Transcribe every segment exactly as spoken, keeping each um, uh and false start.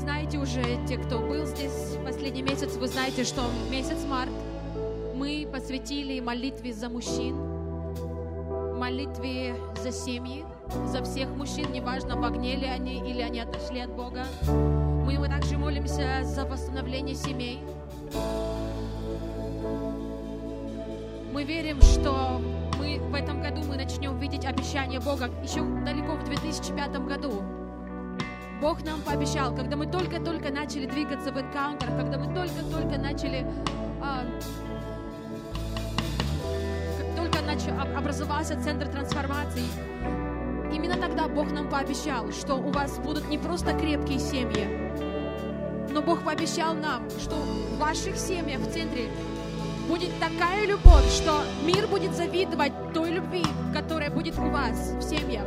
знаете уже, те, кто был здесь последний месяц, вы знаете, что месяц март мы посвятили молитве за мужчин, молитве за семьи, за всех мужчин, неважно, в огне ли они или они отошли от Бога. Мы, мы также молимся за восстановление семей. Мы верим, что мы в этом году мы начнем видеть обещания Бога еще далеко в две тысячи пятом году. Бог нам пообещал, когда мы только-только начали двигаться в энкаунтерах, когда мы только-только начали, а, как только начал, образовался центр трансформации, именно тогда Бог нам пообещал, что у вас будут не просто крепкие семьи, но Бог пообещал нам, что в ваших семьях в центре будет такая любовь, что мир будет завидовать той любви, которая будет у вас в семьях.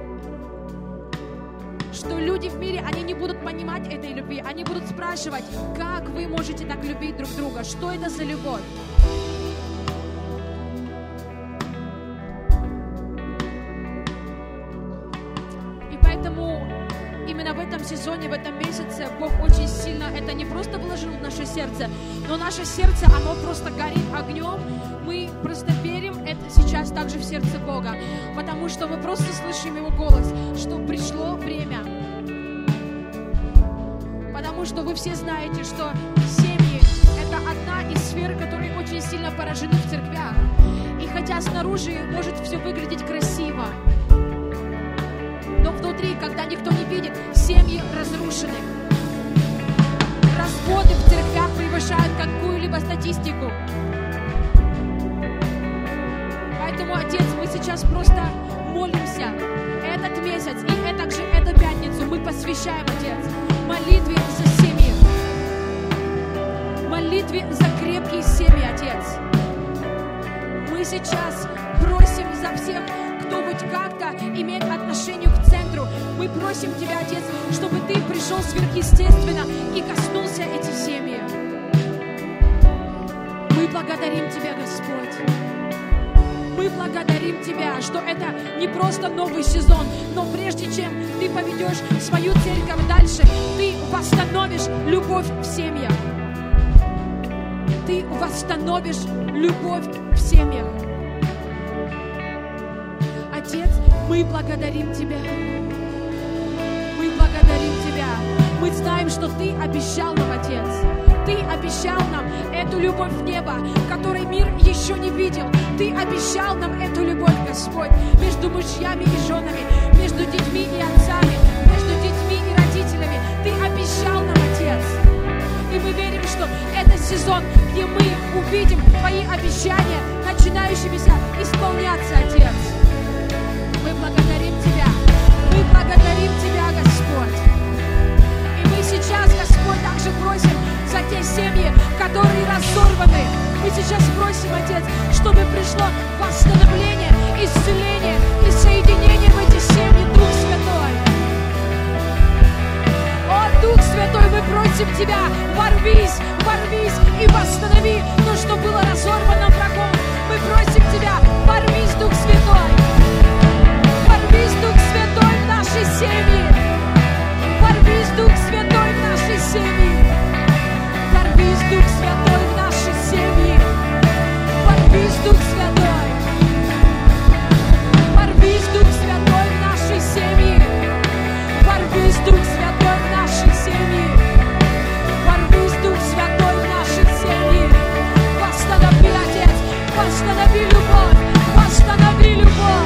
Что люди в мире, они не будут понимать этой любви, они будут спрашивать, как вы можете так любить друг друга, что это за любовь. И поэтому именно в этом сезоне, в этом месяце Бог очень сильно это не просто вложил в наше сердце, но наше сердце, оно просто горит огнем. Мы просто верим это сейчас также в сердце Бога, потому что мы просто слышим Его голос, что пришло время. Потому что вы все знаете, что семьи — это одна из сфер, которые очень сильно поражены в церквях. И хотя снаружи может все выглядеть красиво, но внутри, когда никто не видит, семьи разрушены. Разводы в церквях превышают какую-либо статистику. Поэтому, Отец, мы сейчас просто молимся. Этот месяц и это, также эту пятницу мы посвящаем, Отец, молитве за семьи. Молитве за крепкие семьи, Отец. Мы сейчас просим за всех, кто хоть как-то имеет отношение к центру. Мы просим Тебя, Отец, чтобы Ты пришел сверхъестественно и коснулся эти семьи. Мы благодарим Тебя, Господь. Мы благодарим Тебя, что это не просто новый сезон, но прежде чем Ты поведешь свою церковь дальше, Ты восстановишь любовь в семьях. Ты восстановишь любовь в семьях. Отец, мы благодарим Тебя. Мы благодарим Тебя. Мы знаем, что Ты обещал нам, Отец. Ты обещал нам эту любовь в небо, которой мир еще не видел. Ты обещал нам эту любовь, Господь, между мужьями и женами, между детьми и отцами, между детьми и родителями. Ты обещал нам, Отец. И мы верим, что это сезон, где мы увидим Твои обещания, начинающимися исполняться, Отец. Мы благодарим Тебя. Мы благодарим Тебя, Господь. И мы сейчас, Господь, также просим за те семьи, которые разорваны. Мы сейчас просим, Отец, чтобы пришло восстановление, исцеление и соединение в эти семьи, Дух Святой. О, Дух Святой, мы просим Тебя, ворвись, ворвись и восстанови то, что было разорвано врагом. Мы просим Тебя, ворвись, Дух Святой. Ворвись, Дух Святой, в наши семьи. Ворвись, Дух Святой, в наши семьи. Ворвись, Дух Святой, в наши семьи. Ворвись, Дух Святой. Ворвись, Дух Святой, в наши семьи. Ворвись, Дух Святой, в наши семьи. Ворвись, Дух Святой, в наши семьи. Восстанови, Отец, восстанови любовь, восстанови любовь.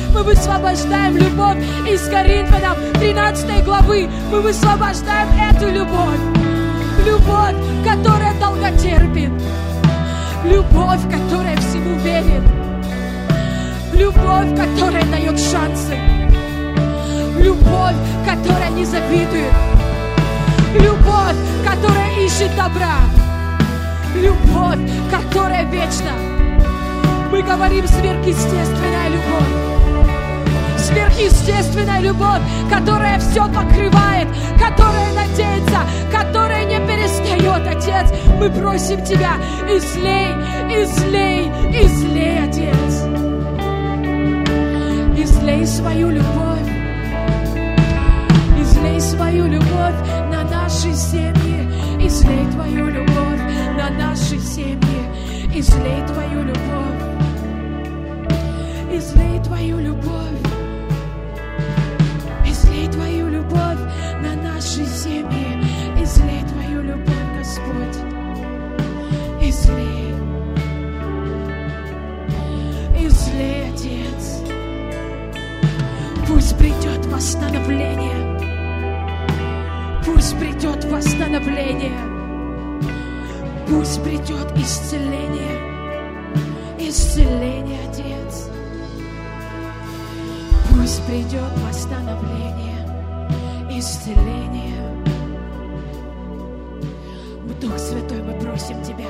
Мы высвобождаем любовь из Коринфянам тринадцатой главы. Мы высвобождаем эту любовь. Любовь, которая долготерпит. Любовь, которая всему верит. Любовь, которая дает шансы. Любовь, которая не завидует. Любовь, которая ищет добра. Любовь, которая вечна. Мы говорим сверхъестественная любовь. Сверхъестественная любовь, которая все покрывает, которая надеется, которая не перестает, Отец. Мы просим Тебя, излей, излей, излей, Отец. Излей свою любовь. Излей свою любовь на наши семьи. Излей Твою любовь на наши семьи. Излей Твою любовь. Излей Твою любовь. Излей Твою любовь на наши семьи. Излей Твою любовь, Господь. Излей. Излей, Отец. Пусть придет восстановление. Пусть придет восстановление. Пусть придет исцеление. Исцеление, Отец. Пусть придет восстановление. Исцеление. Дух Святой, мы просим Тебя.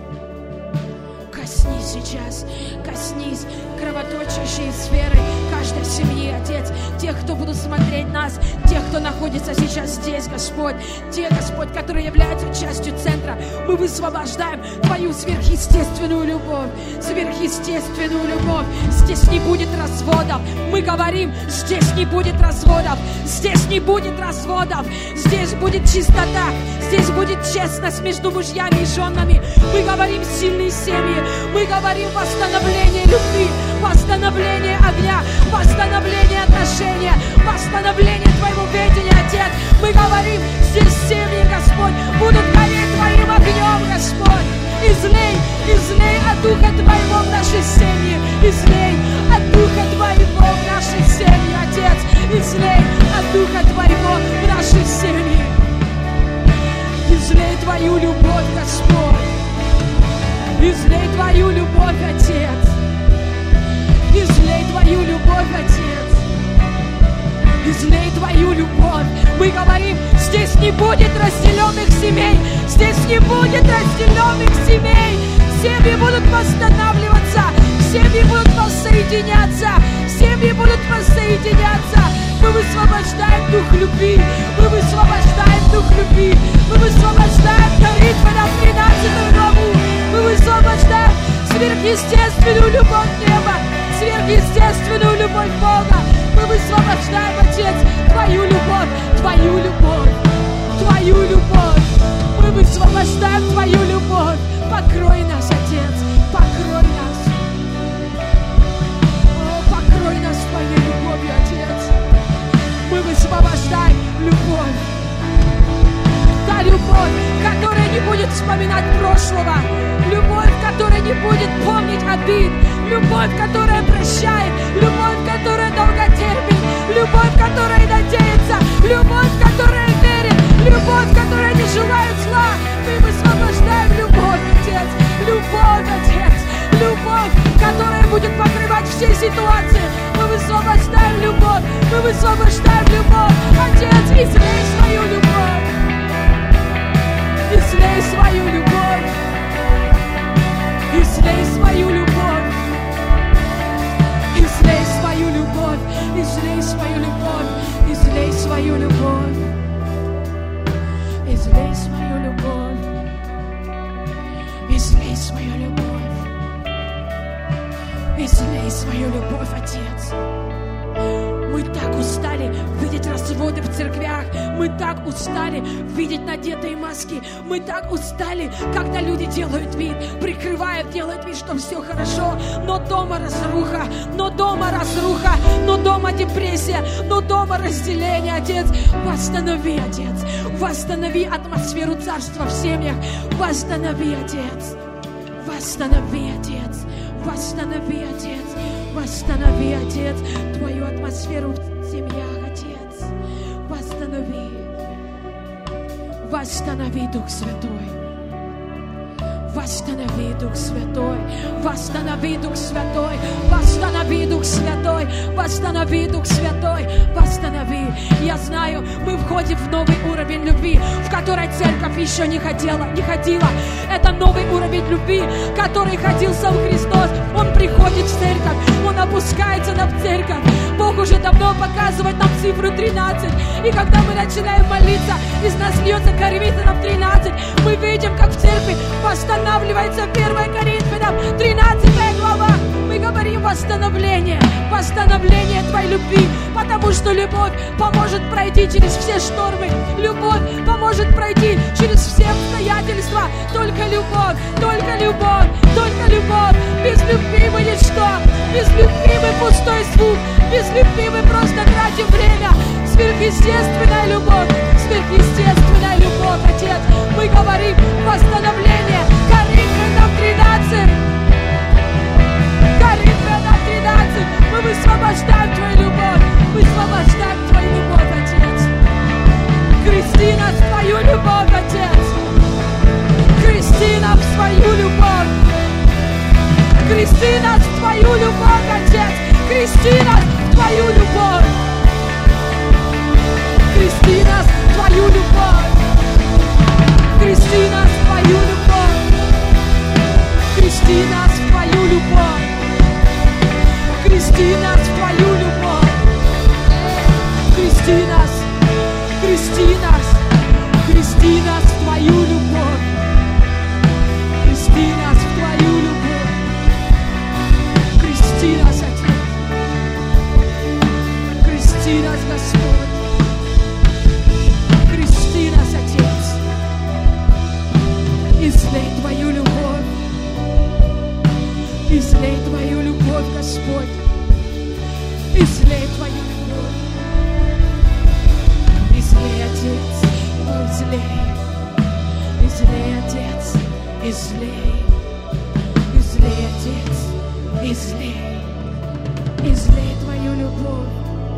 Коснись сейчас, коснись кровоточащей сферы каждой семьи, Отец. Тех, кто будут смотреть нас, тех, кто находится сейчас здесь, Господь. Те, Господь, которые являются частью центра. Мы высвобождаем Твою сверхъестественную любовь. Сверхъестественную любовь. Здесь не будет разводов. Мы говорим, здесь не будет разводов. Здесь не будет разводов. Здесь будет чистота. Здесь будет честность между мужьями и женами. Мы говорим сильные семьи. Мы говорим восстановление любви, восстановление огня, восстановление отношения, восстановление Твоего ведения, Отец. Мы говорим, здесь семьи, Господь, будут гореть Твоим огнем, Господь. Излей, излей от Духа Твоего в наши семьи. Излей от Духа Твоего в наши семьи, Отец. Излей от Духа Твоего в наши семьи. Излей Твою любовь, Господь. Излей Твою любовь, Отец. Излей Твою любовь, Отец. Излей Твою любовь. Мы говорим, здесь не будет разделенных семей. Здесь не будет разделенных семей. Семьи будут восстанавливаться. Семьи будут воссоединяться. Семьи будут воссоединяться. Мы высвобождаем дух любви. Мы высвобождаем дух любви. Мы высвобождаем Коринфянам тринадцатую главу. Мы высвобождаем сверхъестественную любовь неба, сверхъестественную любовь Бога. Мы высвобождаем, Отец, Твою любовь, Твою любовь, Твою любовь. Мы высвобождаем Твою любовь. Покрой нас, Отец, покрой нас. О, покрой нас Твоей любовью, Отец. Мы высвобождаем любовь. Та любовь, которая не будет вспоминать прошлого. Любовь, которая не будет помнить обид. Любовь, которая прощает. Любовь, которая долготерпит. Любовь, которая надеется. Любовь, которая верит. Любовь, которая не желает зла. Мы высвобождаем любовь, Отец. Любовь, Отец. Любовь, которая будет покрывать все ситуации. Мы высвобождаем любовь. Мы высвобождаем любовь. Отец, излей свою любовь. Излей свою любовь. Излей свою любовь. Излей свою любовь. Излей свою любовь. Излей свою любовь. Излей свою любовь. Излей свою любовь. Излей свою любовь, Отец. Мы так устали видеть разводы в церквях. Мы так устали видеть надетые маски. Мы так устали, когда люди делают вид, прикрывают, делают вид, что все хорошо. Но дома разруха, но дома разруха, но дома депрессия, но дома разделение, Отец. Восстанови, Отец. Восстанови атмосферу царства в семьях. Восстанови, Отец. Восстанови, Отец. Восстанови, Отец. Восстанови, Отец, Твою атмосферу в семьях, Отец. Восстанови. Восстанови, Дух Святой. Восстанови, Дух Святой. Восстанови, Дух Святой. Восстанови, Дух Святой. Восстанови, Дух Святой. Восстанови. Я знаю, мы входим в новый уровень любви, в который церковь еще не ходила, не ходила. Это новый уровень любви, который ходил сам Христос. Он приходит в церковь, Он опускается на церковь. Бог уже давно показывает нам цифру тринадцать. И когда мы начинаем молиться, из нас льется Коринфянам тринадцать. Мы видим, как в церкви восстанавливается первое Коринфянам тринадцатая глава. Мы говорим восстановление, восстановление Твоей любви, потому что любовь поможет пройти через все штормы. Любовь поможет пройти через все обстоятельства. Только любовь, только любовь, только любовь. Без любви мы ничто, без любви мы пустой звук, без любви мы просто тратим время. Сверхъестественная любовь, сверхъестественная любовь, Отец. Мы говорим восстановление. Коринфянам тринадцать. Коринфянам тринадцать. Мы высвобождаем Твою любовь. Высвобождаем Твою любовь, Отец. Крести нас в Твою любовь, Отец. Крести нас в Твою любовь. Крести нас в Твою любовь, Отец. Крести нас в Твою любовь. Крести нас в Твою любовь. Крести нас в Твою любовь. Крести нас в Твою любовь. Крести нас в Твою любовь. Крести нас, крести нас, крести нас в Твою любовь. Крести нас в Твою любовь. Крести нас, Отец. Крести нас, Господь. Крести нас, Отец. Излей Твою любовь. Излей Твою любовь, Господь. Излей Твою любовь. Излей, Отец. О, излей. Излей, Отец. Излей. Излей, Отец. Излей. Излей Твою любовь.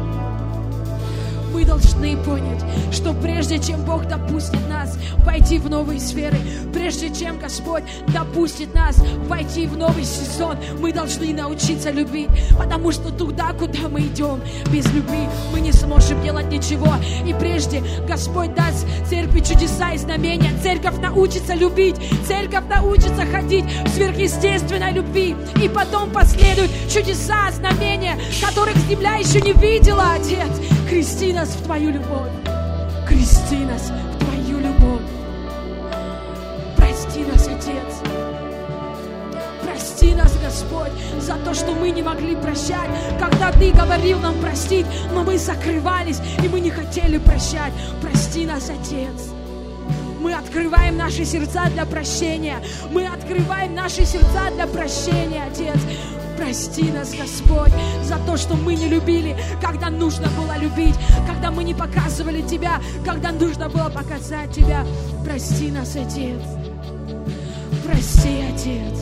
Мы должны понять, что прежде чем Бог допустит нас войти в новые сферы, прежде чем Господь допустит нас войти в новый сезон, мы должны научиться любить, потому что туда, куда мы идем, без любви мы не сможем делать ничего. И прежде Господь даст церкви чудеса и знамения, церковь научится любить, церковь научится ходить в сверхъестественной любви, и потом последуют чудеса, знамения, которых земля еще не видела, Отец. Крести нас в Твою любовь. Крести нас в Твою любовь. Прости нас, Отец. Прости нас, Господь, за то, что мы не могли прощать, когда Ты говорил нам простить, но мы закрывались, и мы не хотели прощать. Прости нас, Отец. Мы открываем наши сердца для прощения. Мы открываем наши сердца для прощения, Отец. Прости нас, Господь, за то, что мы не любили, когда нужно было любить, когда мы не показывали Тебя, когда нужно было показать Тебя. Прости нас, Отец. Прости, Отец.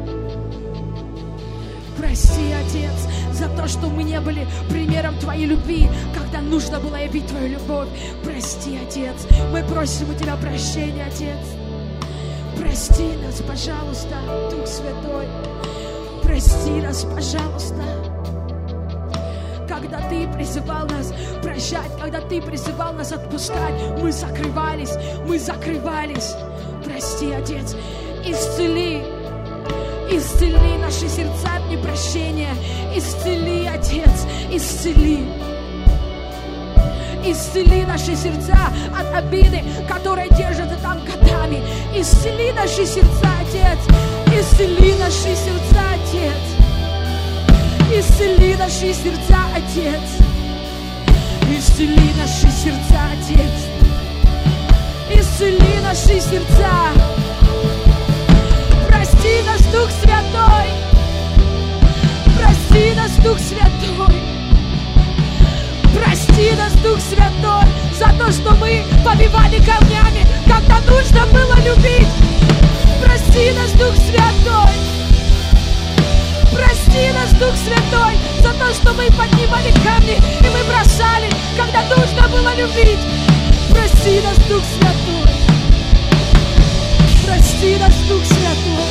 Прости, Отец, за то, что мы не были примером Твоей любви, когда нужно было явить Твою любовь. Прости, Отец. Мы просим у Тебя прощения, Отец. Прости нас, пожалуйста, Дух Святой. Прости нас, пожалуйста. Когда Ты призывал нас прощать, когда Ты призывал нас отпускать, мы закрывались, мы закрывались. Прости, Отец. Исцели, исцели наши сердца от непрощения. Исцели, Отец, исцели. Исцели наши сердца от обиды, которая держится там годами. Исцели наши сердца, Отец. Исцели наши сердца, Отец. Исцели наши сердца, Отец. Исцели наши сердца, Отец. Исцели наши сердца. Прости нас, Дух Святой. Прости нас, Дух Святой. Прости нас, Дух Святой, за то, что мы побивали камнями, когда нужно было любить. Прости нас, Дух Святой. Прости нас, Дух Святой, за то, что мы поднимали камни и мы бросали, когда нужно было любить. Прости нас, Дух Святой. Прости нас, Дух Святой.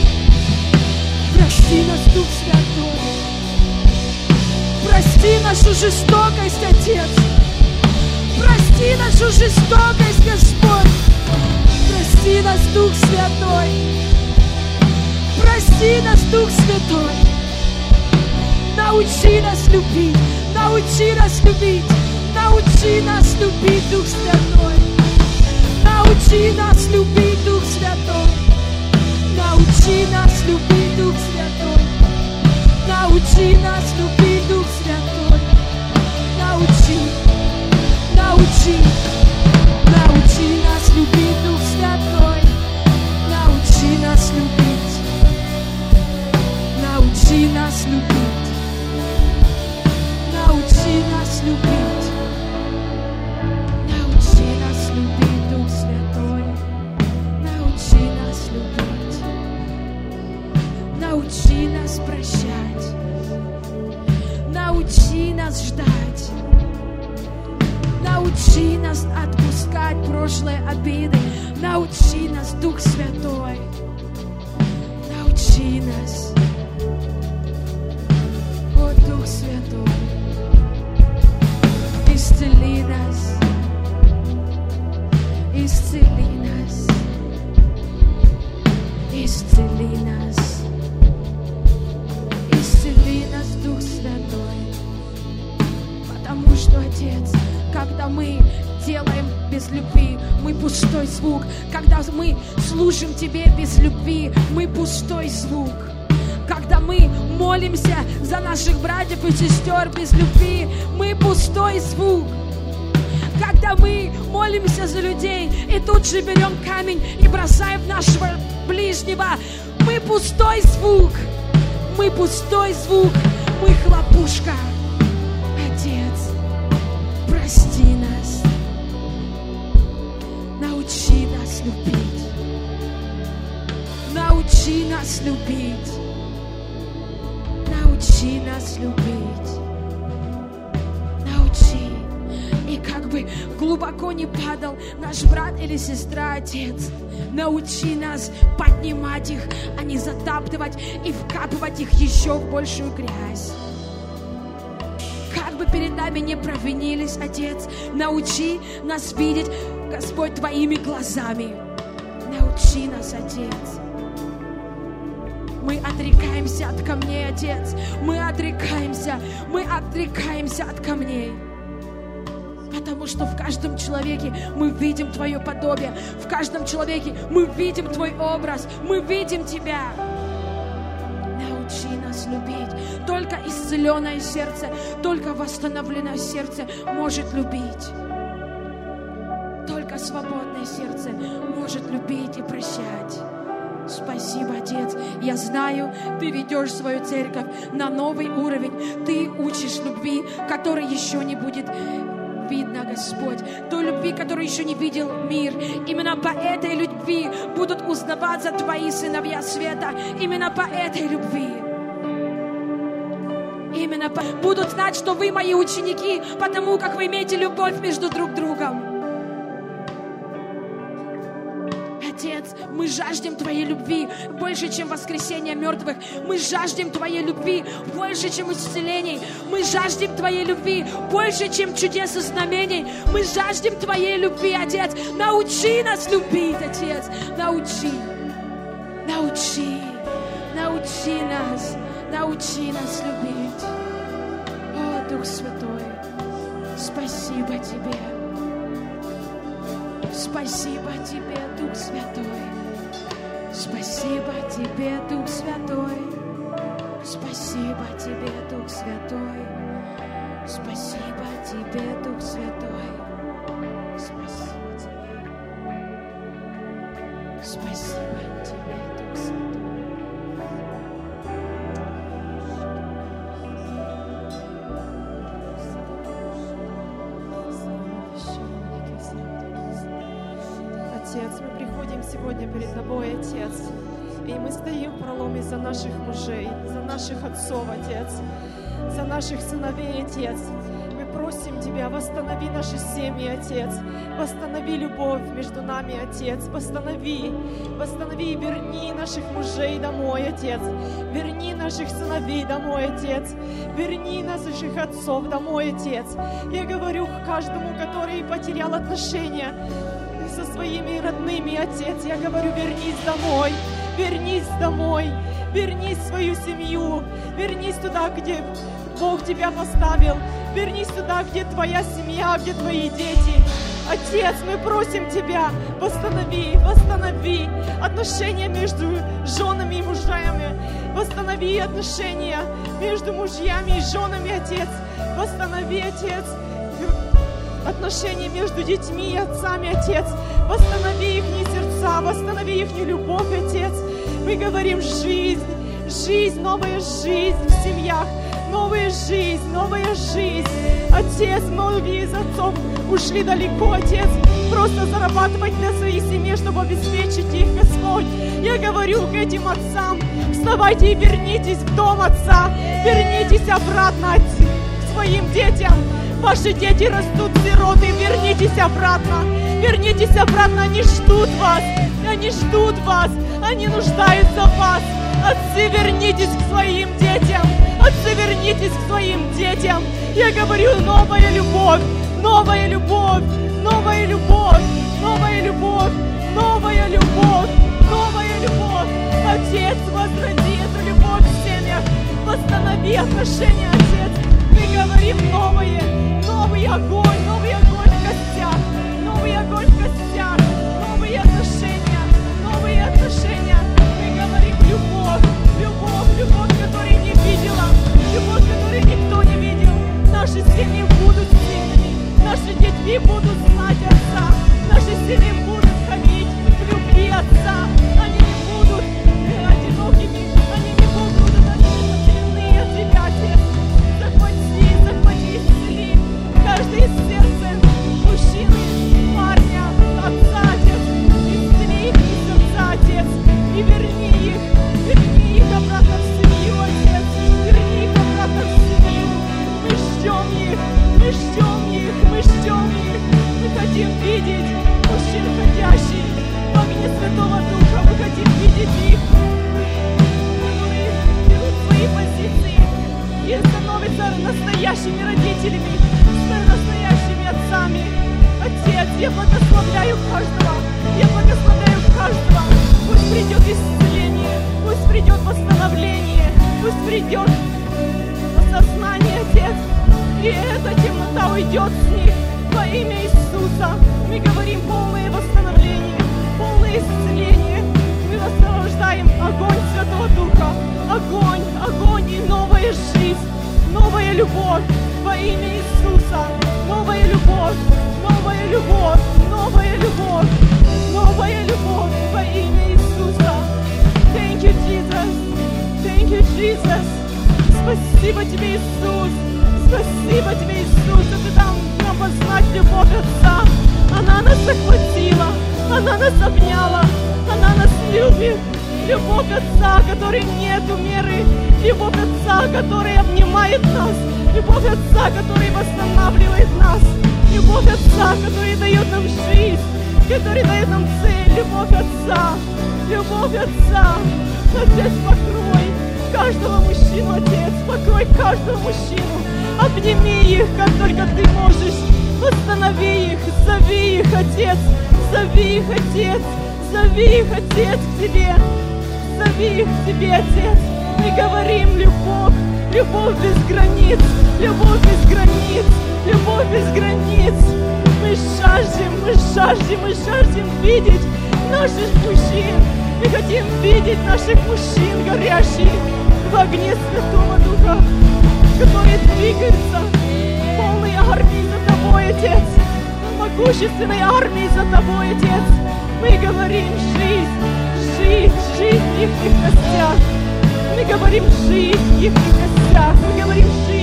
Прости нас, Дух Святой. Прости нашу жестокость, Отец. Прости нашу жестокость, Господь. Прости нас, Дух Святой. Прости нас, Дух Святой. Научи нас любить. Научи нас любить. Научи нас любить, Дух Святой. Научи нас любить, Дух Святой. Научи нас любить, Дух Святой. Научи нас любить, Дух Святой. Научи, научи, научи нас любить, Дух Святой. Научи нас любить. Научи нас любить. Научи нас любить. Научи нас любить, Дух Святой. Научи нас любить. Научи нас прощать. Научи нас ждать. Научи нас отпускать прошлые обиды. Научи нас, Дух Святой. Научи нас. О, Дух Святой. Исцели нас. Исцели нас. Исцели нас. Исцели нас, Дух Святой. Потому что, Отец, когда мы делаем без любви, мы пустой звук. Когда мы служим Тебе без любви, мы пустой звук. Когда мы молимся за наших братьев и сестер без любви, мы пустой звук. Когда мы молимся за людей и тут же берем камень и бросаем в нашего ближнего, мы пустой звук. Мы пустой звук. Мы хлопушка. Отец, прости нас. Научи нас любить. Научи нас любить. Научи нас любить. Научи. И как бы глубоко не падал наш брат или сестра, Отец, научи нас поднимать их, а не затаптывать и вкапывать их еще в большую грязь. Как бы перед нами не провинились, Отец, научи нас видеть, Господь, Твоими глазами. Научи нас, Отец. Мы отрекаемся от камней, Отец. Мы отрекаемся. Мы отрекаемся от камней. Потому что в каждом человеке мы видим Твое подобие. В каждом человеке мы видим Твой образ. Мы видим Тебя. Научи нас любить. Только исцеленное сердце, только восстановленное сердце может любить. Только свободное сердце может любить и прощать. Спасибо, Отец. Я знаю, Ты ведешь свою церковь на новый уровень. Ты учишь любви, которой еще не будет видно, Господь. Той любви, которую еще не видел мир. Именно по этой любви будут узнаваться Твои сыновья света. Именно по этой любви. Именно по... будут знать, что вы мои ученики, потому как вы имеете любовь между друг другом. Отец, мы жаждем Твоей любви больше, чем воскресение мертвых. Мы жаждем Твоей любви больше, чем исцелений. Мы жаждем Твоей любви больше, чем чудес и знамений. Мы жаждем Твоей любви, Отец. Научи нас любить, Отец. Научи. Научи. Научи нас. Научи нас любить. О, Дух Святой, спасибо Тебе. Спасибо Тебе, Дух Святой. Спасибо Тебе, Дух Святой. Спасибо Тебе, Дух Святой. Спасибо Тебе, Дух Святой. Спасибо Тебе. Спасибо Тебе, Дух Святой. Отец, мы приходим сегодня перед Тобой, Отец, И мы стоим в проломе за наших мужей, за наших отцов, Отец, за наших сыновей, Отец. Мы просим Тебя, восстанови наши семьи, Отец. Восстанови любовь между нами, Отец. Восстанови, восстанови и верни наших мужей домой, Отец. Верни наших сыновей домой, Отец. Верни наших отцов домой, Отец. Я говорю к каждому, который потерял отношения со своими родными, Отец. Я говорю, вернись домой. Вернись домой, вернись в свою семью, вернись туда, где Бог тебя поставил, вернись туда, где твоя семья, где твои дети. Отец, мы просим Тебя, восстанови, восстанови отношения между женами и мужьями, восстанови отношения между мужьями и женами, Отец, восстанови, Отец, отношения между детьми и отцами, Отец. Восстанови их сердца, восстанови их любовь, Отец. Мы говорим жизнь, жизнь, новая жизнь в семьях, новая жизнь, новая жизнь. Отец, многие из отцов ушли далеко, Отец, просто зарабатывать на своей семье, чтобы обеспечить их, Господь. Я говорю к этим отцам, вставайте и вернитесь в дом отца, вернитесь обратно к своим детям. Ваши дети растут сироты, вернитесь обратно, вернитесь обратно, они ждут вас, они ждут вас, они нуждаются в вас. Отцы, вернитесь к своим детям, отцы, вернитесь к своим детям. Я говорю, новая любовь, новая любовь, новая любовь, новая любовь, новая любовь, новая любовь. Отец, возроди эту любовь в семьях, восстанови отношения, Отец. Мы говорим новые, новый огонь, новый огонь в костях, новый огонь в костях, новые отношения, новые отношения. Мы говорим любовь, любовь, любовь, которую не видела, любовь, которую никто не видел. Наши семьи будут сильными, наши дети будут знать Отца, наши семьи будут ходить в любви Отца. Они не будут одинокими, они не будут отделены от Тебя, Отец. Захвати, захвати, исцели каждое сердце мужчины, парня, отца, Отец. Исцели их сердца, Отец, и верни их, верни их обратно в семью, Отец. Верни их обратно в семью. Мы ждем их, мы ждем их, мы ждем их. Мы хотим видеть мужчин, ходящих в огне Святого Духа. Мы хотим видеть их, которые берут свои позиции и становятся настоящими родителями, настоящими отцами. Отец, я благословляю каждого, я благословляю каждого. Пусть придет исцеление, пусть придет восстановление, пусть придет осознание, Отец, и эта темнота уйдет с них во имя Иисуса. Мы говорим полное восстановление, полное исцеление. Мы высвобождаем огонь Святого Духа, огонь, огонь и новая жизнь, новая любовь во имя Иисуса, новая любовь, новая любовь, новая любовь, новая любовь во имя Иисуса. Thank you, Jesus. Thank you, Jesus. Спасибо Тебе, Иисус. Спасибо Тебе, Иисус, что Ты дал нам познать любовь Отца. Она нас захватила, она нас обняла, она нас любит. Любовь Отца, которой нету меры. Любовь Отца, который обнимает нас. Любовь Отца, который восстанавливает нас. Любовь Отца, который дает нам жизнь, который дает нам цель. Любовь Отца, любовь Отца. Отец, покрой каждого мужчину, Отец, покрой каждого мужчину. Обними их, как только Ты можешь. Восстанови их, зови их, Отец. Зови их, Отец. Зови их, Отец, к Тебе. Зови их к Тебе, Отец. Мы говорим любовь, любовь без границ, любовь без границ, любовь без границ. Мы жаждем, мы жаждем, мы жаждем видеть наших мужчин. Мы хотим видеть наших мужчин, горящих в огне Святого Духа, которые двигаются полной армией за Тобой, Отец, могущественной армией за Тобой, Отец. Мы говорим жизнь, жизнь, жизнь в их костях. Мы говорим жизнь в их костях. Мы говорим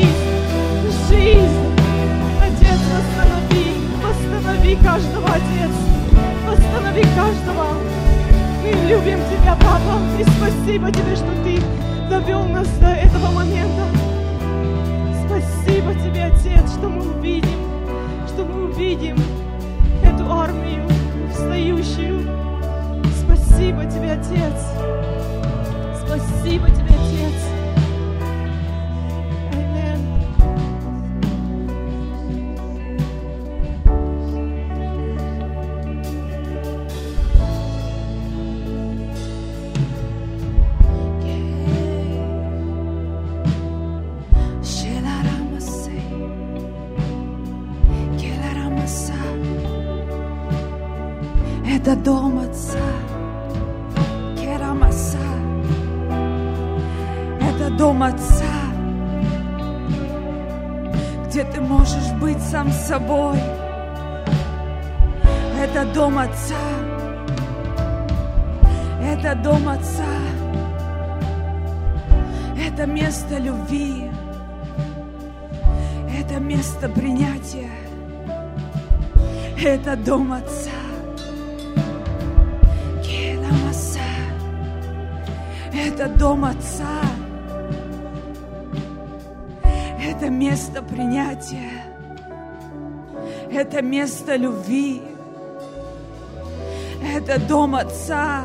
жизнь, жизнь. Отец, восстанови, восстанови каждого, Отец. Восстанови каждого. Мы любим Тебя, Папа, и спасибо Тебе, что Ты довел нас до этого момента. Спасибо Тебе, Отец, что мы увидим, что мы увидим эту армию встающую. Спасибо Тебе, Отец. Спасибо Тебе, Отец. Аминь. Это дом Отца. Керамаса. Это дом Отца, где ты можешь быть сам собой. Это дом Отца. Это дом Отца. Это место любви. Это место принятия. Это дом Отца. Это дом Отца. Это место принятия. Это место любви. Это дом Отца.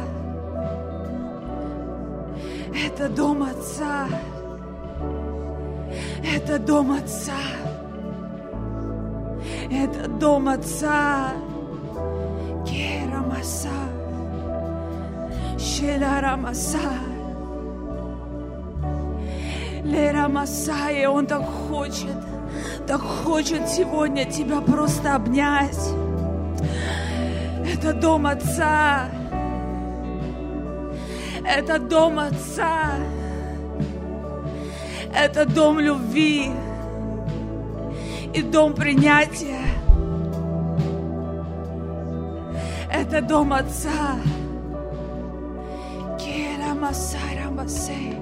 Это дом Отца. Это дом Отца. Это дом Отца. Керамаса. Шеларамаса. Лера Масая, Он так хочет, так хочет сегодня тебя просто обнять. Это дом Отца. Это дом Отца. Это дом любви и дом принятия. Это дом Отца. Кера Масара Масей.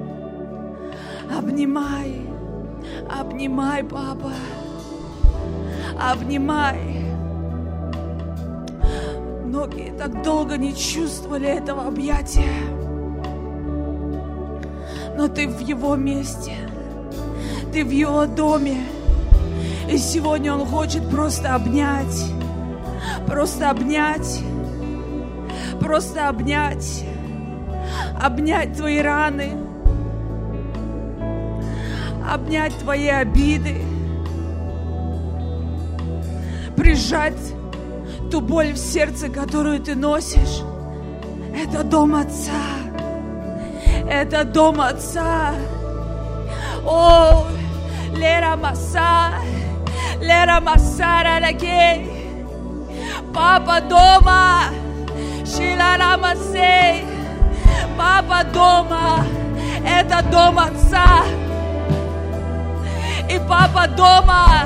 Обнимай, обнимай, папа, обнимай. Многие так долго не чувствовали этого объятия, но ты в Его месте, ты в Его доме, и сегодня Он хочет просто обнять, просто обнять, просто обнять, обнять твои раны, обнять твои обиды, прижать ту боль в сердце, которую ты носишь. Это дом Отца. Это дом Отца. О, Лера Маса, Лера Масара Лагей. Папа дома, Шилара Масей. Папа дома. Это дом Отца. И папа дома,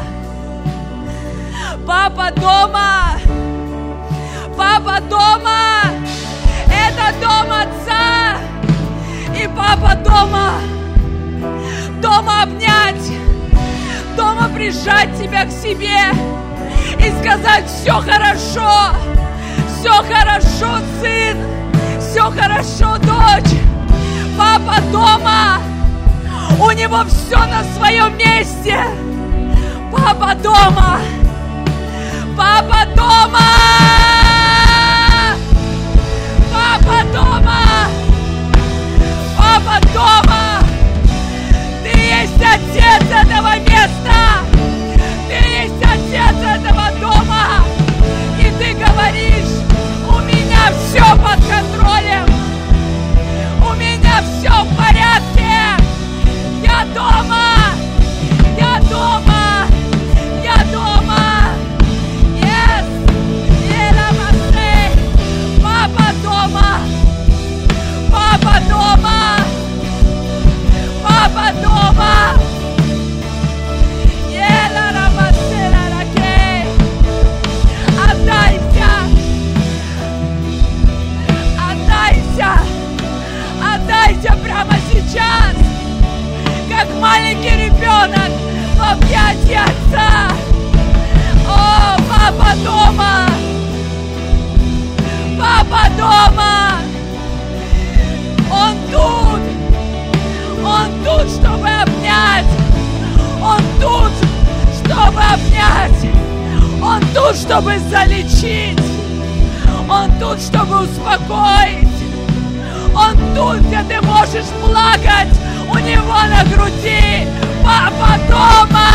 папа дома, папа дома, это дом Отца, и папа дома, дома обнять, дома прижать тебя к себе и сказать: все хорошо, все хорошо, сын, все хорошо, дочь, папа дома. У него все на своем месте. Папа дома. Папа дома. Папа дома. Папа дома. Ты есть отец этого места. Ты есть отец этого дома. И ты говоришь: у меня все под контролем. У меня все в порядке. Я дома! Я дома! Я дома! Yes! Папа дома! Папа дома! Папа дома! Отдайся! Отдайся! Отдайся прямо сейчас! Как маленький ребенок в объятия Отца. О, папа дома! Папа дома! тут, чтобы обнять. Он тут, чтобы обнять. Он тут, чтобы залечить. Он тут, чтобы успокоить. Он тут, где ты можешь плакать у него на груди. Папа дома!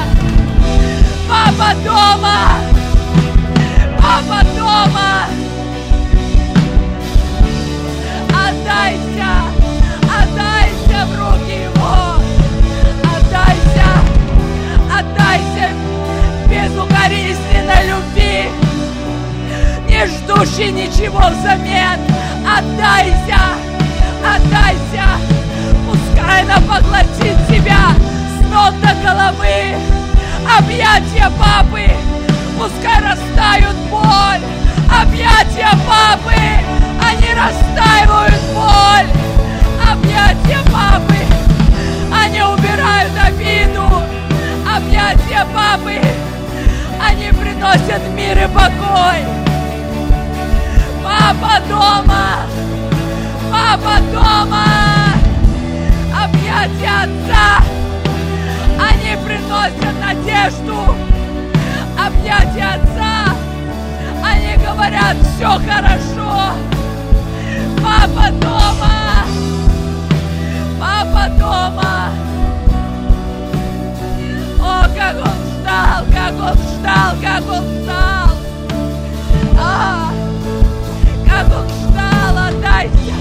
Папа дома! Папа дома! Отдайся! Отдайся в руки его! Отдайся! Отдайся безукоризненной любви! Не ждущий ничего взамен! Отдайся! Отдайся! Пускай она поглотит тебя с ног до головы! Объятия папы! Пускай растают боль! Объятия папы! Они растаивают боль! Объятия папы! Они убирают обиду! Объятия папы! Они приносят мир и покой! Папа дома! Папа дома! Объятия отца! Они приносят надежду! Объятия отца! Они говорят, все хорошо! Папа дома! Папа дома! О, как он ждал, как он ждал, как он ждал! А, как он ждал, отдайся!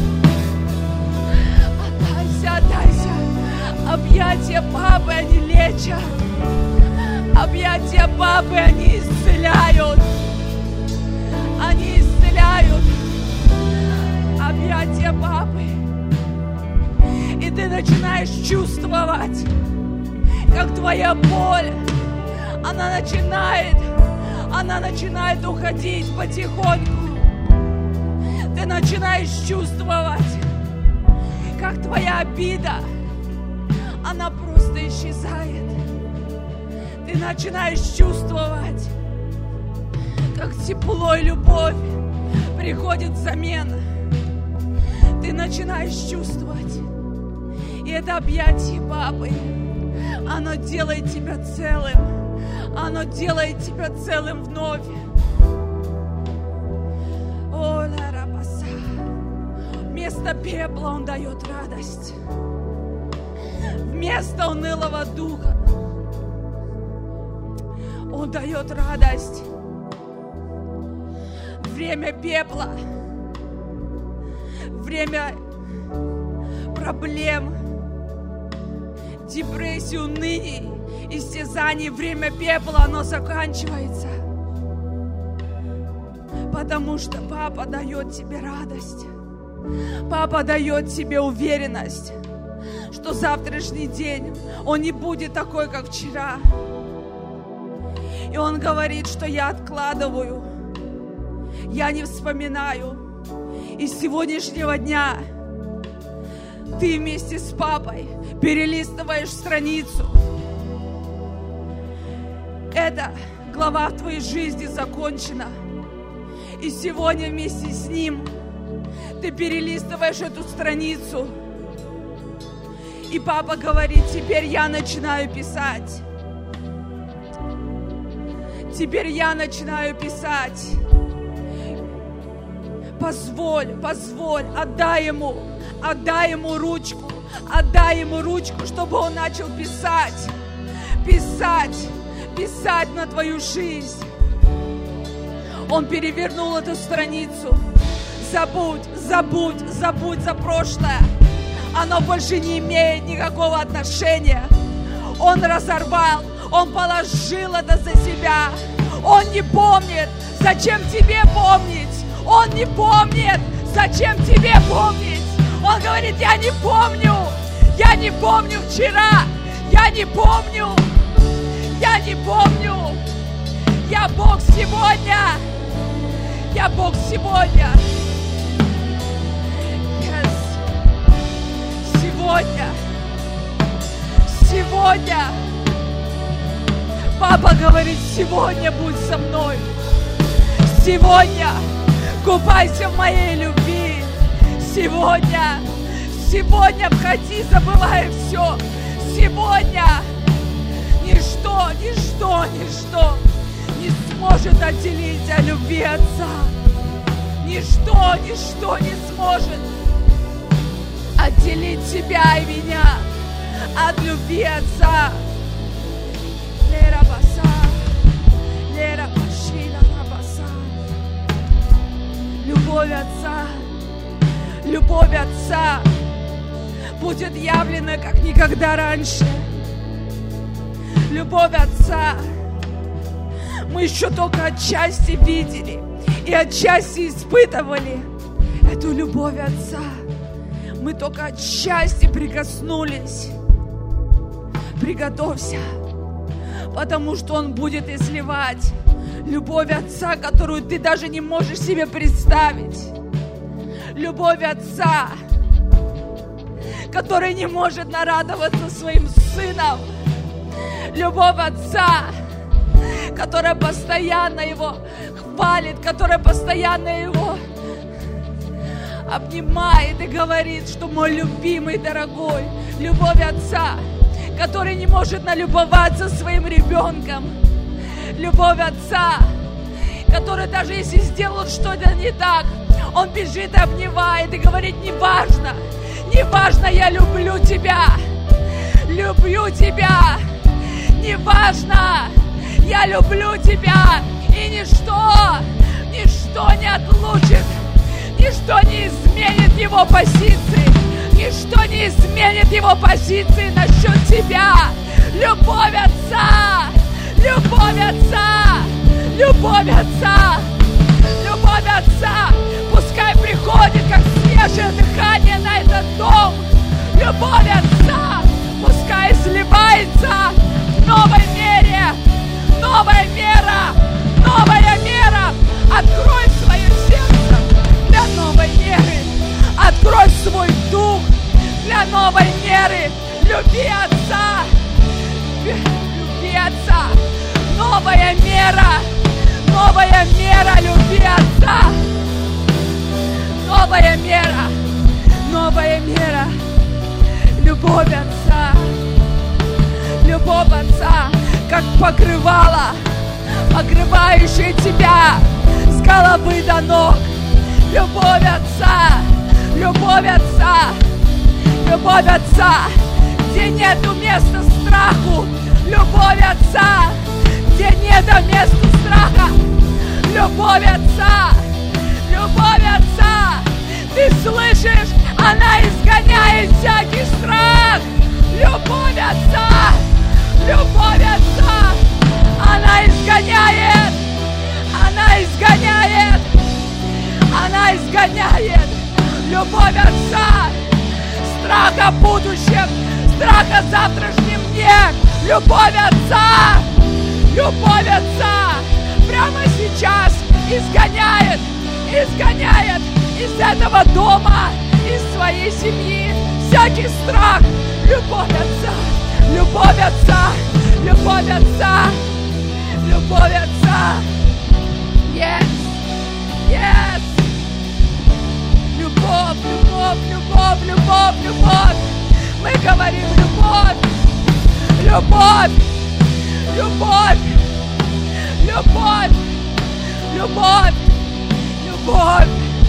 Отдайся, отдайся! Объятия папы, они лечат! Объятия папы, они исцеляют! Они исцеляют! Объятия папы! И ты начинаешь чувствовать, как твоя боль, она начинает, она начинает уходить потихоньку. Ты начинаешь чувствовать, как твоя обида, она просто исчезает. Ты начинаешь чувствовать, как тепло и любовь приходит взамен. Ты начинаешь чувствовать, и это объятие папы, оно делает тебя целым, оно делает тебя целым вновь. О, ларабаса. Вместо пепла он дает радость. Вместо унылого духа он дает радость. Время пепла, время проблем, депрессии, уныний, истязаний, время пепла, оно заканчивается. Потому что папа дает тебе радость. Папа дает тебе уверенность, что завтрашний день, он не будет такой, как вчера. И он говорит, что я откладываю, я не вспоминаю. И с сегодняшнего дня ты вместе с папой перелистываешь страницу. Эта глава в твоей жизни закончена. И сегодня вместе с ним ты перелистываешь эту страницу. И папа говорит, теперь я начинаю писать. Теперь я начинаю писать. Позволь, позволь, отдай ему, отдай ему ручку, отдай ему ручку, чтобы он начал писать, писать, писать на твою жизнь. Он перевернул эту страницу. Забудь, забудь, забудь за прошлое. Оно больше не имеет никакого отношения. Он разорвал, он положил это за себя. Он не помнит, зачем тебе помнить. Он не помнит, зачем тебе помнить. Он говорит, я не помню, я не помню вчера, я не помню, я не помню. Я Бог сегодня, я Бог сегодня. Yes. Сегодня, сегодня. Папа говорит, сегодня будь со мной. Сегодня купайся в моей любви. Сегодня, Сегодня входи, забывая все. Сегодня ничто, ничто, ничто не сможет отделить от любви Отца. Ничто, ничто не сможет отделить тебя и меня от любви Отца. Любовь Отца, любовь Отца будет явлена, как никогда раньше. Любовь Отца мы еще только отчасти видели и отчасти испытывали эту любовь Отца. Мы только отчасти прикоснулись. Приготовься, потому что Он будет изливать любовь Отца, которую ты даже не можешь себе представить. Любовь Отца, который не может нарадоваться своим сыном. Любовь Отца, которая постоянно его хвалит, которая постоянно его обнимает и говорит, что мой любимый, дорогой. Любовь Отца, который не может налюбоваться своим ребенком. Любовь Отца, который даже если сделал что-то не так, Он бежит и обнимает и говорит: неважно, неважно, я люблю тебя, люблю тебя, неважно, я люблю тебя, и ничто, ничто не отлучит, ничто не изменит его позиции, ничто не изменит его позиции насчет тебя. Любовь Отца, любовь Отца, любовь Отца, любовь Отца, пускай приходит, как свежее дыхание на этот дом. Любовь Отца, пускай изливается в новой мере, новая мера, новая мера. Открой свое сердце для новой меры, открой свой дух для новой меры. Люби Отца, люби Отца. Новая мера, новая мера любви Отца. Новая мера, новая мера. Любовь Отца, любовь Отца, как покрывало, покрывающее тебя с головы до ног. Любовь Отца, любовь Отца, любовь Отца, где нету места страху. Любовь Отца, где нет места страха. Любовь Отца, любовь Отца, ты слышишь? Она изгоняет всякий страх. Любовь Отца, любовь Отца, она изгоняет, она изгоняет, она изгоняет. Любовь Отца, страх о будущем, страх о завтрашнем дне. Любовь Отца, любовь Отца прямо сейчас изгоняет, изгоняет из этого дома, из своей семьи всякий страх. Любовь Отца, любовь Отца, любовь Отца, любовь Отца. Yes, yes. Любовь, любовь, любовь, любовь, любовь. Мы говорим любовь, любовь, любовь, любовь, любовь, любовь.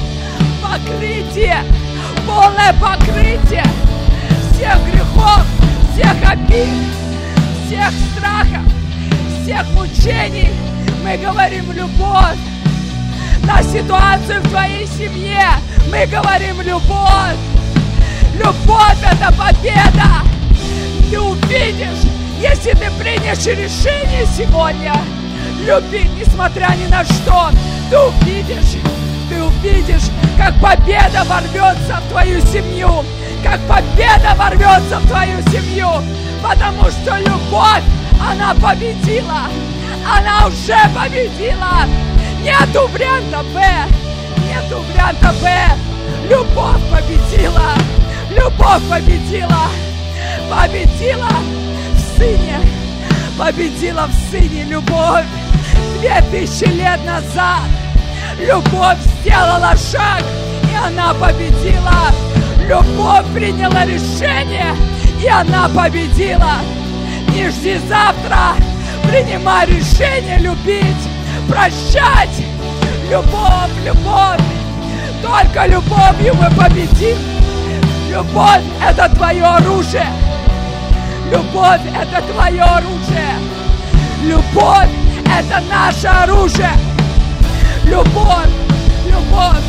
Покрытие, полное покрытие всех грехов, всех обид, всех страхов, всех мучений. Мы говорим любовь. На ситуацию в твоей семье мы говорим любовь. Любовь — это победа. Ты увидишь, если ты примешь решение сегодня любить, несмотря ни на что, ты увидишь, ты увидишь, как победа ворвется в твою семью, как победа ворвется в твою семью, потому что любовь, она победила, она уже победила. Нету варианта Б, нету варианта Б. Любовь победила, любовь победила, победила в Сыне, победила в Сыне любовь. Две тысячи лет назад любовь сделала шаг, и она победила. Любовь приняла решение, и она победила. Не жди завтра, принимай решение любить, прощать. Любовь, любовь, только любовью мы победим. Любовь – это твое оружие. Любовь – это твое оружие. Любовь – это наше оружие. Любовь, любовь.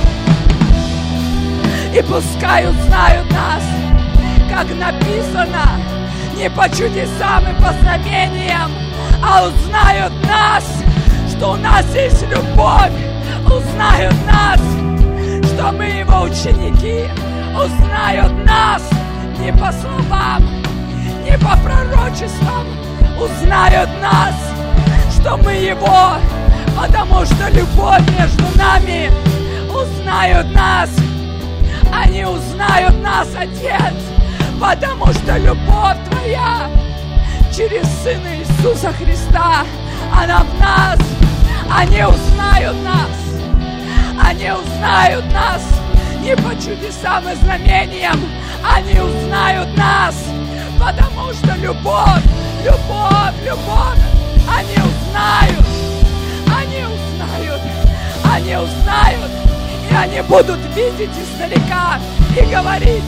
И пускай узнают нас, как написано, не по чудесам и по знамениям, а узнают нас, что у нас есть любовь. Узнают нас, что мы его ученики. Узнают нас не по словам, не по пророчествам. Узнают нас, что мы его, потому что любовь между нами. Узнают нас, они узнают нас, Отец, потому что любовь Твоя через Сына Иисуса Христа, она в нас. Они узнают нас, они узнают нас не по чудесам и знамениям, они узнают нас, потому что любовь, любовь, любовь, они узнают, они узнают, они узнают, и они будут видеть издалека и говорить: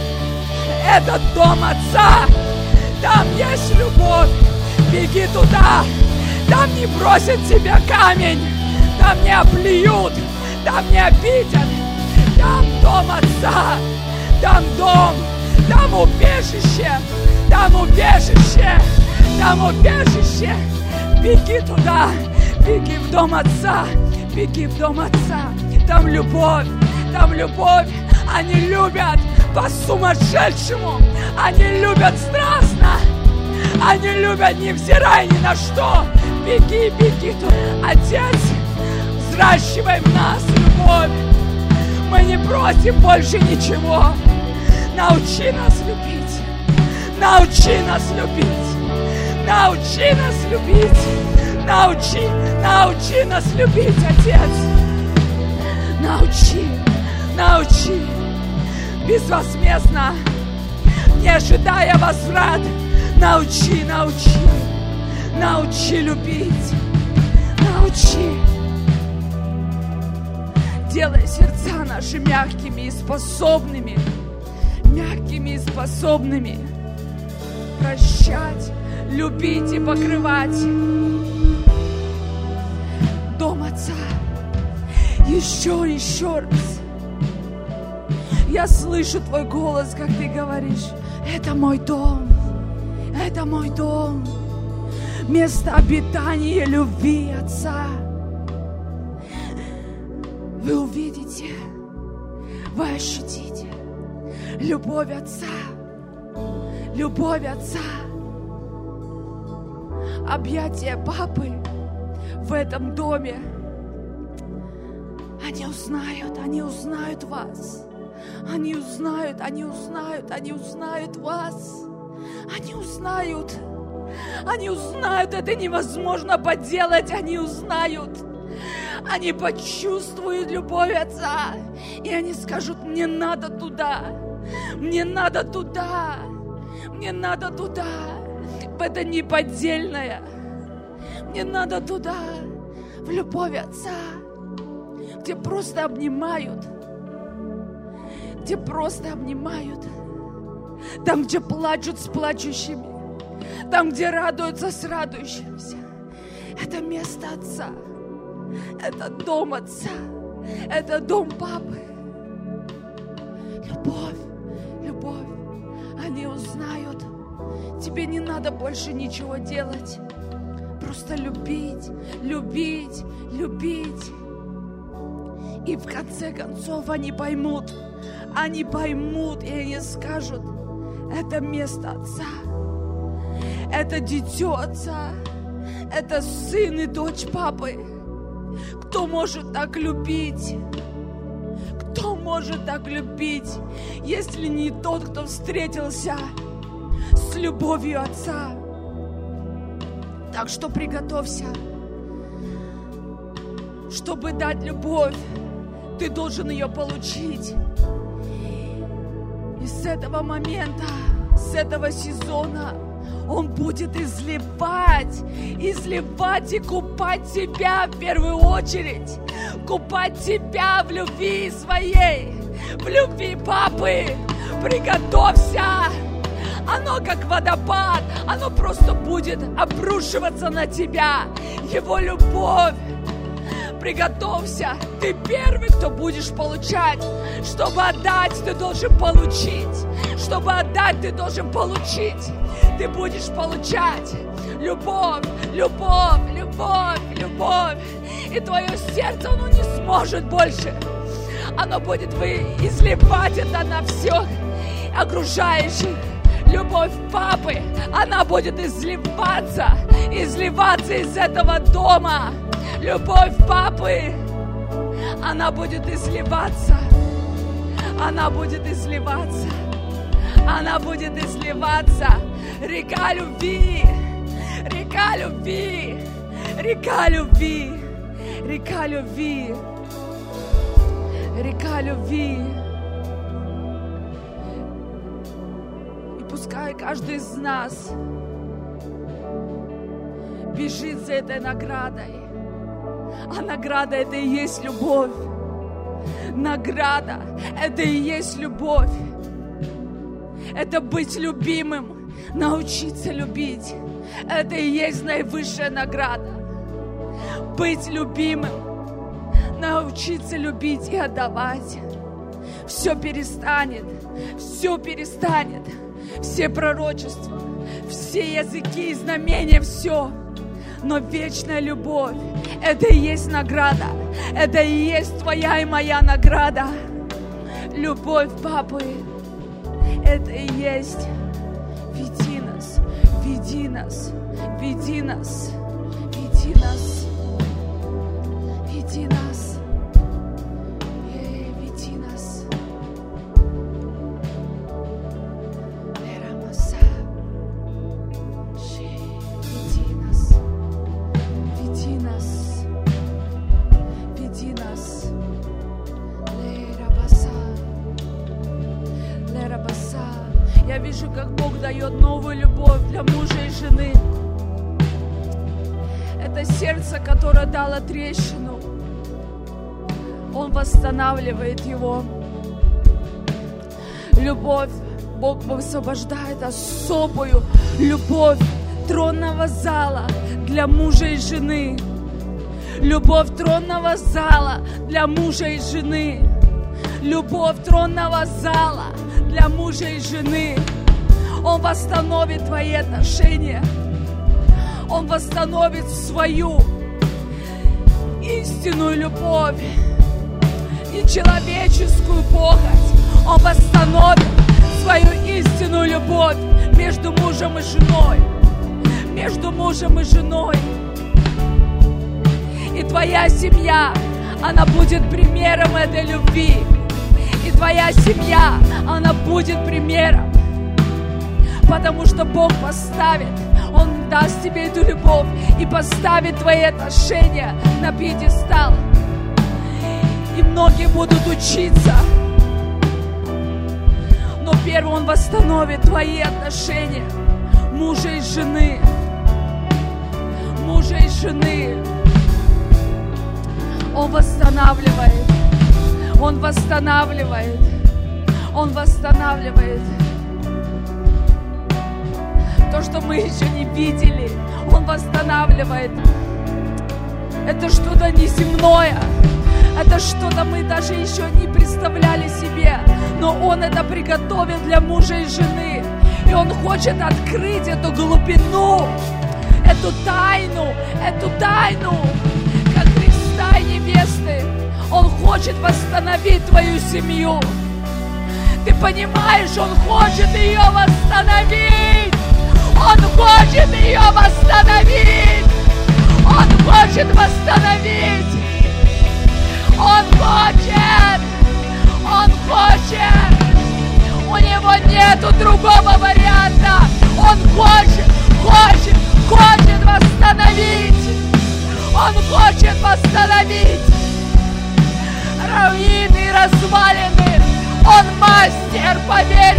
это дом Отца, там есть любовь, беги туда, там не бросят тебя камень, там не оплюют, там не обидят, там дом Отца, там дом, там убежище, там убежище, там убежище. Беги туда, беги в дом Отца, беги в дом Отца. Там любовь, там любовь. Они любят по-сумасшедшему, они любят страстно, они любят, невзирая ни на что. Беги, беги туда. Отец, взращивай в нас любовь. Мы не просим больше ничего. Научи нас любить. Научи нас любить. Научи нас любить. Научи, научи нас любить, Отец. Научи, научи. Безвозмездно, не ожидая возврат. Научи, научи. Научи любить. Научи. Делай сердца наши мягкими и способными, мягкими и способными прощать, любить и покрывать. Дом Отца. Еще, еще раз. Я слышу Твой голос, как Ты говоришь: это мой дом, это мой дом, место обитания любви Отца. Вы увидите, вы ощутите любовь Отца, любовь Отца, объятия Папы в этом доме. Они узнают, они узнают вас, они узнают, они узнают, они узнают вас, они узнают, они узнают, это невозможно поделать, они узнают. Они почувствуют любовь Отца, и они скажут: мне надо туда, мне надо туда, мне надо туда. Это неподдельное. Мне надо туда, в любовь Отца, где просто обнимают, где просто обнимают, там, где плачут с плачущими, там, где радуются с радующимися. Это место Отца. Это дом Отца, это дом Папы. Любовь, любовь. Они узнают. Тебе не надо больше ничего делать. Просто любить, любить, любить. И в конце концов они поймут. Они поймут, и они скажут: это место Отца. Это дитё Отца. Это сын и дочь Папы. Кто может так любить? Кто может так любить, если не тот, кто встретился с любовью Отца? Так что приготовься. Чтобы дать любовь, ты должен ее получить. И с этого момента, с этого сезона Он будет изливать, изливать и купать тебя в первую очередь, купать тебя в любви своей, в любви Папы. Приготовься! Оно как водопад, оно просто будет обрушиваться на тебя, Его любовь. Приготовься, ты первый, кто будешь получать. Чтобы отдать, ты должен получить. Чтобы отдать, ты должен получить. Ты будешь получать любовь, любовь, любовь, любовь. И твое сердце, оно не сможет больше. Оно будет изливать это на всех окружающих. Любовь Папы, она будет изливаться, изливаться из этого дома. Любовь Папы, она будет изливаться, она будет изливаться, она будет изливаться. Река любви, река любви, река любви, река любви, река любви. И пускай каждый из нас бежит за этой наградой. А награда — это и есть любовь. Награда — это и есть любовь. Это быть любимым, научиться любить. Это и есть наивысшая награда. Быть любимым, научиться любить и отдавать. Все перестанет, все перестанет. Все пророчества, все языки и знамения, все. Но вечная любовь — это и есть награда. Это и есть твоя и моя награда. Любовь Папы — это и есть. Веди нас, веди нас, веди нас, веди нас, веди нас, э, веди нас. Веди нас. Веди нас, веди нас, Лерабаса, Лерабаса. Я вижу, как Бог дает новую любовь для мужа и жены. Это сердце, которое дало трещину, Он восстанавливает его. Любовь, Бог высвобождает особую любовь тронного зала для мужа и жены. Любовь тронного зала для мужа и жены. Любовь тронного зала для мужа и жены. Он восстановит твои отношения. Он восстановит свою истинную любовь и человеческую похоть. Он восстановит свою истинную любовь между мужем и женой. Между мужем и женой. И твоя семья, она будет примером этой любви. И твоя семья, она будет примером. Потому что Бог поставит, Он даст тебе эту любовь и поставит твои отношения на пьедестал. И многие будут учиться. Но первым Он восстановит твои отношения мужа и жены. Мужа и жены. Он восстанавливает. Он восстанавливает. Он восстанавливает. То, что мы еще не видели, Он восстанавливает. Это что-то неземное. Это что-то мы даже еще не представляли себе. Но Он это приготовил для мужа и жены. И Он хочет открыть эту глубину, эту тайну, эту тайну, как Христа и невесты. Он хочет восстановить твою семью. Ты понимаешь, Он хочет ее восстановить. Он хочет ее восстановить. Он хочет восстановить. Он хочет. Он хочет. У Него нету другого варианта. Он хочет, хочет, хочет восстановить. Он хочет восстановить равнины и развалины. Он мастер, поверь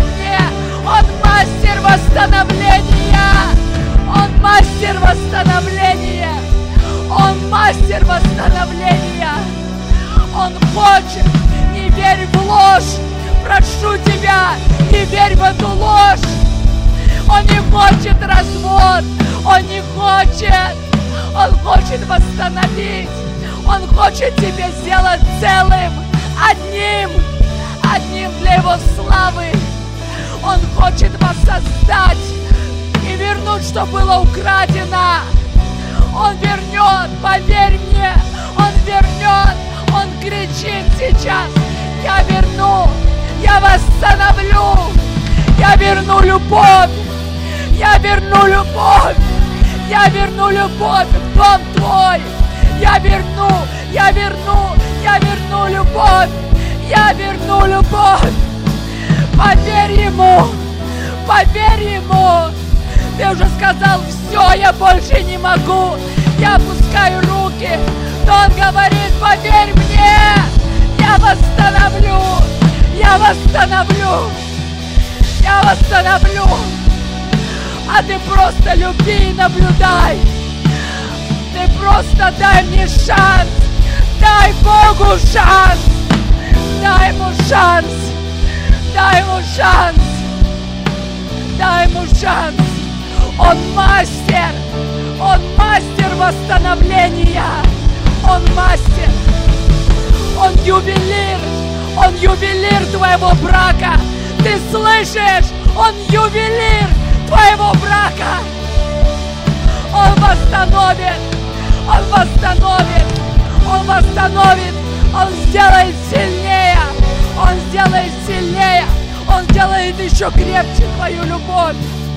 мастер восстановления. Он мастер восстановления. Он мастер восстановления. Он хочет. Не верь в ложь. Прошу тебя, не верь в эту ложь. Он не хочет развод. Он не хочет. Он хочет восстановить. Он хочет тебя сделать целым. Одним. Одним для Его славы. Он хочет воссоздать и вернуть, что было украдено. Он вернет, поверь мне. Он вернет. Он кричит сейчас: я верну, я восстановлю, я верну любовь, я верну любовь, я верну любовь в дом твой, я верну, я верну, я верну любовь, я верну любовь. Поверь Ему, поверь Ему. Ты уже сказал: все, я больше не могу, я опускаю руки. Но Он говорит: поверь мне, я восстановлю, я восстановлю, я восстановлю. А ты просто люби и наблюдай. Ты просто дай мне шанс, дай Богу шанс, дай Ему шанс, дай Ему шанс, дай Ему шанс. Он мастер, Он мастер восстановления. Он мастер, Он ювелир, Он ювелир твоего брака. Ты слышишь? Он ювелир твоего брака. Он восстановит, Он восстановит, Он восстановит, Он сделает сильнее, Он сделает сильнее, Он сделает еще крепче твою любовь.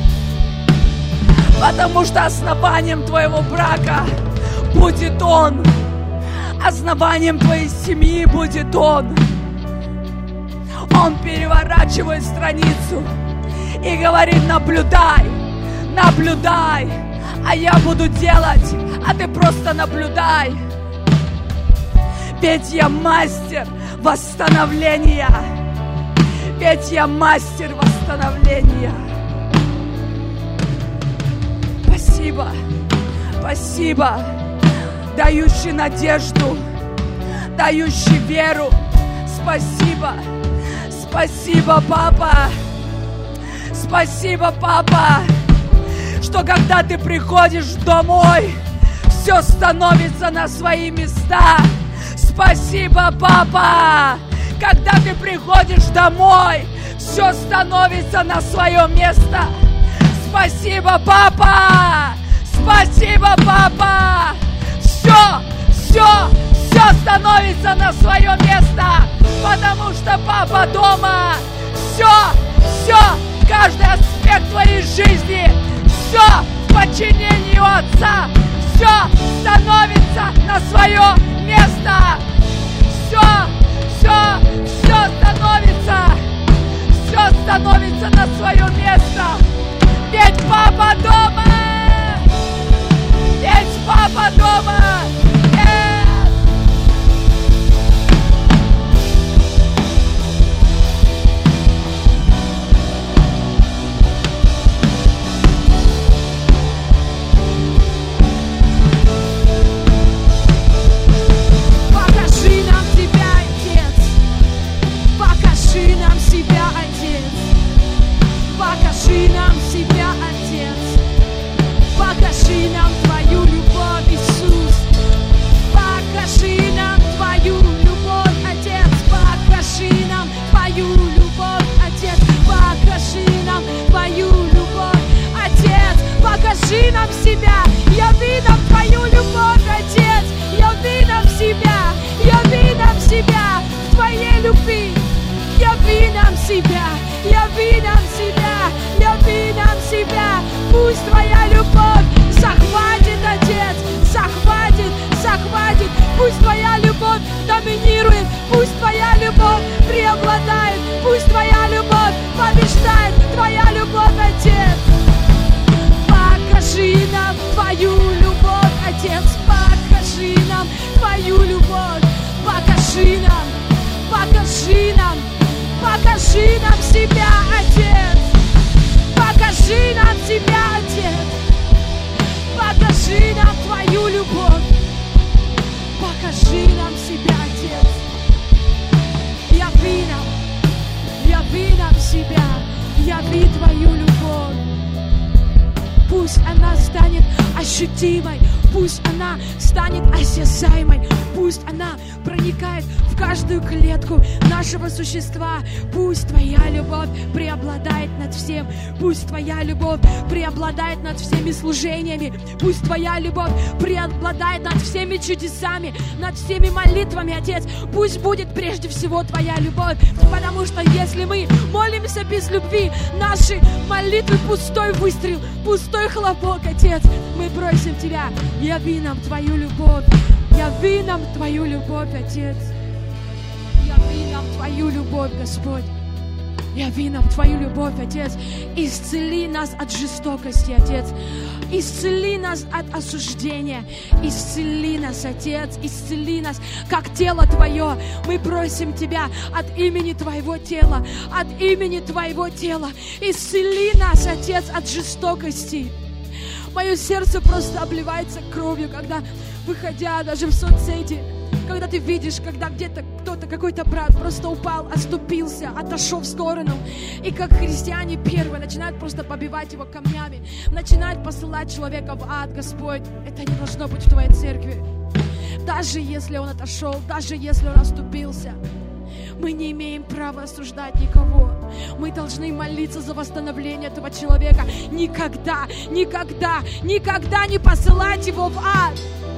Потому что основанием твоего брака будет Он. Основанием твоей семьи будет Он. Он переворачивает страницу и говорит: наблюдай, наблюдай, а я буду делать, а ты просто наблюдай. Ведь я мастер восстановления. Ведь я мастер восстановления. Спасибо, спасибо, дающий надежду, дающий веру. Спасибо, спасибо, папа. Спасибо, папа, что когда ты приходишь домой, все становится на свои места. Спасибо, папа, когда ты приходишь домой, все становится на свое место. Спасибо, папа, спасибо, папа. Все, все, все становится на свое место, потому что папа дома. Все, все, каждый аспект твоей жизни, все в подчинении у Отца, все становится на свое место. Все, все, все становится, все становится на свое место. Ведь папа дома, ведь папа дома. Покажи нам себя, Отец. Покажи нам Твою любовь, Иисус. Покажи нам Твою любовь, Отец. Покажи нам Твою любовь, Отец. Покажи нам Твою любовь, Отец. Покажи нам себя. Яви нам Твою любовь, Отец. Яви нам себя. Яви нам себя в Твоей любви. Яви нам себя. Яви нам себя, яви нам себя. Пусть Твоя любовь захватит, Отец, захватит, захватит. Пусть Твоя любовь доминирует, пусть Твоя любовь преобладает, пусть Твоя любовь побеждает. Твоя любовь, Отец. Покажи нам Твою любовь, Отец. Покажи нам Твою любовь. Покажи нам, покажи нам. Покажи нам себя, Отец. Покажи себя, Отец. Покажи нам Твою любовь. Покажи нам себя, Отец. Яви нам, яви нам себя, яви Твою любовь. Пусть она станет ощутимой, пусть она станет осязаемой, пусть она проникает в каждую клетку нашего существа. Пусть Твоя любовь преобладает над всем, пусть Твоя любовь преобладает над всеми служениями, пусть Твоя любовь преобладает над всеми чудесами, над всеми молитвами, Отец. Пусть будет прежде всего Твоя любовь, потому что если мы молимся без любви, наши молитвы пустой выстрел, пустой хлопок, Отец. Мы просим Тебя, яви нам Твою любовь, яви нам Твою любовь, Отец. Яви нам Твою любовь, Господь. Яви нам Твою любовь, Отец. Исцели нас от жестокости, Отец. Исцели нас от осуждения. Исцели нас, Отец. Исцели нас, как тело Твое. Мы просим Тебя от имени Твоего тела, от имени Твоего тела. Исцели нас, Отец, от жестокости. Мое сердце просто обливается кровью, когда, выходя даже в соцсети, когда ты видишь, когда где-то кто-то, какой-то брат просто упал, оступился, отошел в сторону. И как христиане первые начинают просто побивать его камнями, начинают посылать человека в ад. Господь, это не должно быть в Твоей церкви. Даже если он отошел, даже если он оступился, мы не имеем права осуждать никого. Мы должны молиться за восстановление этого человека. Никогда, никогда, никогда не посылать его в ад.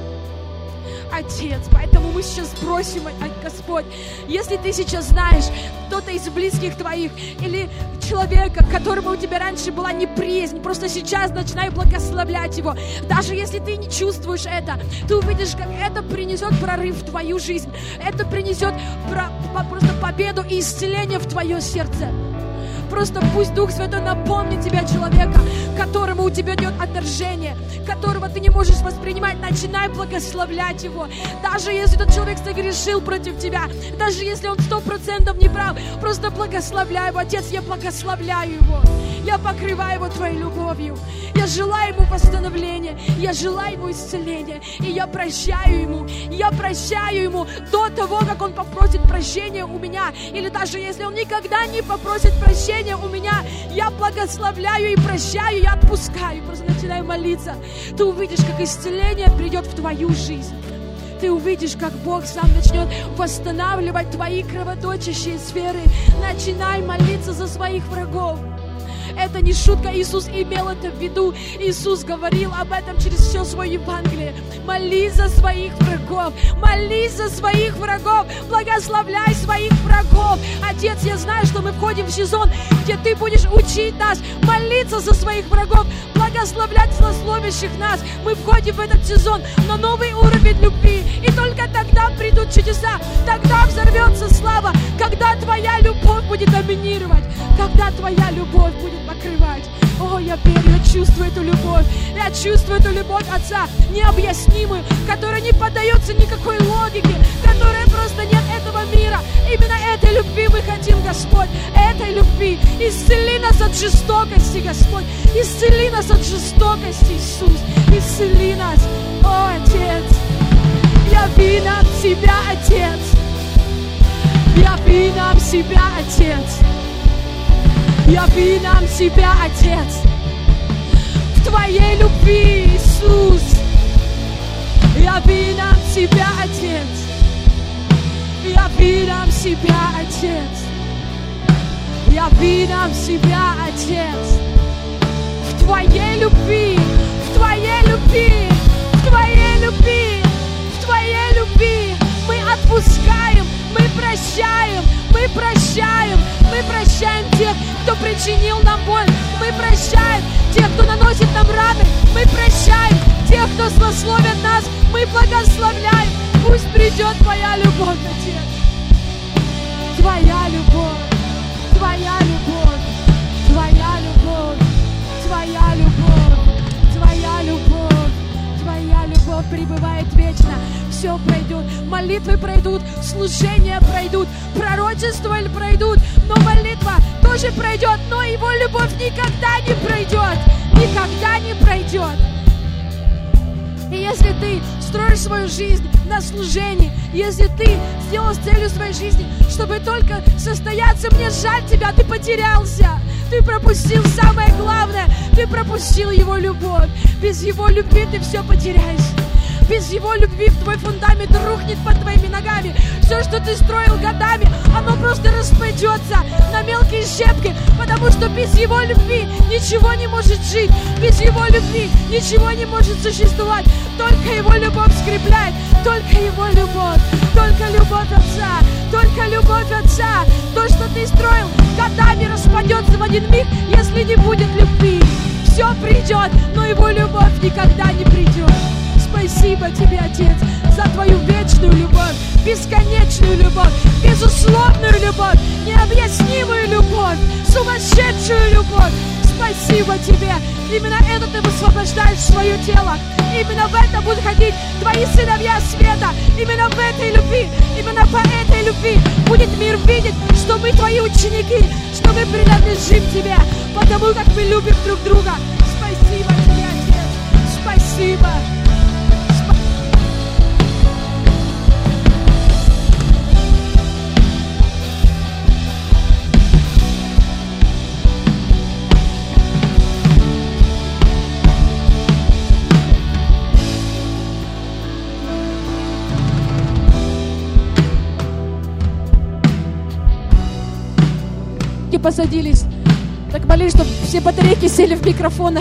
Отец, поэтому мы сейчас просим, Господь, если Ты сейчас знаешь, кто-то из близких Твоих или человека, к которому у Тебя раньше была неприязнь, просто сейчас начинай благословлять его. Даже если ты не чувствуешь это, ты увидишь, как это принесет прорыв в твою жизнь. Это принесет про, по, просто победу и исцеление в твое сердце. Просто пусть Дух Святой напомнит тебя человека, которому у тебя идет отторжение, которого ты не можешь воспринимать. Начинай благословлять его. Даже если этот человек согрешил против тебя, даже если он сто процентов не прав, просто благословляй его. Отец, я благословляю его. Я покрываю его Твоей любовью. Я желаю ему восстановления. Я желаю ему исцеления. И я прощаю ему. Я прощаю ему до того, как он попросит прощения у меня. Или даже если он никогда не попросит прощения у меня, я благословляю и прощаю, я отпускаю. Просто начинаю молиться. Ты увидишь, как исцеление придет в твою жизнь. Ты увидишь, как Бог сам начнет восстанавливать твои кровоточащие сферы. Начинай молиться за своих врагов. Это не шутка, Иисус имел это в виду. Иисус говорил об этом через все свое Евангелие. Молись за своих врагов, молись за своих врагов, благословляй своих врагов. Отец, я знаю, что мы входим в сезон, где Ты будешь учить нас молиться за своих врагов, благословлять злословящих нас. Мы входим в этот сезон на новый уровень любви, и только тогда придут чудеса, тогда взорвется слава, когда Твоя любовь будет доминировать, когда Твоя любовь будет покрывать. О, я верю, я чувствую эту любовь. Я чувствую эту любовь Отца, необъяснимую, которая не поддается никакой логике, которая просто нет этого мира. Именно этой любви мы хотим, Господь, этой любви. Исцели нас от жестокости, Господь. Исцели нас от жестокости, Иисус. Исцели нас, о, Отец. Яви нам Себя, Отец. Яви нам Себя, Отец. Яви нам Себя, Отец, в Твоей любви, Иисус. Яви нам Себя, Отец. Яви нам Себя, Отец. Яви нам Себя, Отец, в Твоей любви, в Твоей любви, в Твоей любви, в Твоей любви. Мы отпускаем, мы прощаем, мы прощаем, мы прощаем тех, кто причинил нам боль, мы прощаем тех, кто наносит нам раны, мы прощаем тех, кто злословит нас, мы благословляем. Пусть придет Твоя любовь, Отец. Твоя любовь, Твоя любовь, Твоя любовь, Твоя любовь, Твоя любовь, Твоя любовь пребывает вечно. Все пройдет, молитвы пройдут, служения пройдут, пророчества пройдут, но молитва тоже пройдет, но Его любовь никогда не пройдет, никогда не пройдет. И если ты строишь свою жизнь на служении, если ты сделал целью своей жизни, чтобы только состояться, мне жаль тебя, ты потерялся. Ты пропустил самое главное, ты пропустил Его любовь. Без Его любви ты все потеряешь. Без Его любви твой фундамент рухнет под твоими ногами. Все, что ты строил годами, оно просто распадется на мелкие щепки, потому что без Его любви ничего не может жить. Без Его любви ничего не может существовать. Только Его любовь скрепляет, только Его любовь, только любовь Отца, только любовь Отца. То, что ты строил годами, распадется в один миг, если не будет любви. Все придет, но Его любовь никогда не придет. Спасибо Тебе, Отец, за Твою вечную любовь, бесконечную любовь, безусловную любовь, необъяснимую любовь, сумасшедшую любовь. Спасибо Тебе. Именно это Ты высвобождаешь в свое тело. Именно в это будут ходить Твои сыновья света. Именно в этой любви, именно по этой любви будет мир видеть, что мы Твои ученики, что мы принадлежим Тебе, потому как мы любим друг друга. Спасибо Тебе, Отец. Спасибо. Посадились. Так молись, чтобы все батарейки сели в микрофонах.